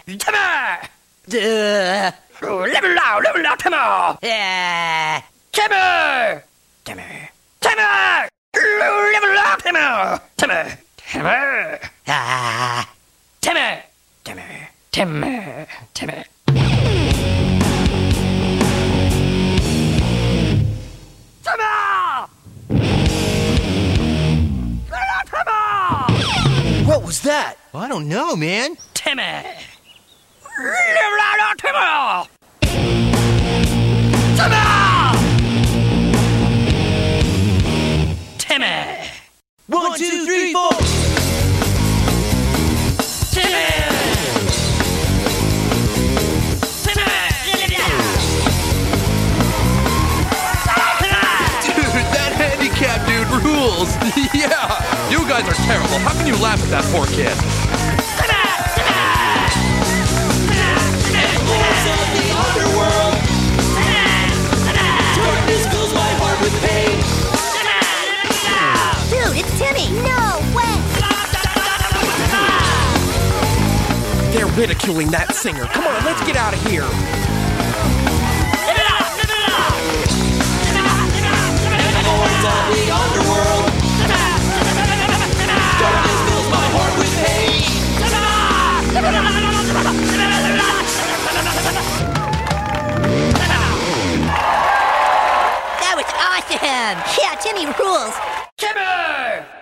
Timmy! Level out, Timmy! Yeah! Timmy! Timmy! Timmy! Level out, Timmy! Timmy! Timmy! Ah! Timmy! Timmy! Timmy! Timmy! What was that? Well, I don't know, man. Timmy! Timmy! Timmy! 1, 2, 3, 4. Timmy! Dude, that handicap dude rules. Yeah, you guys are terrible. How can you laugh at that poor kid? Dude, it's Timmy! No way! They're ridiculing that singer. Come on, let's get out of here. That was awesome! Yeah, Timmy rules!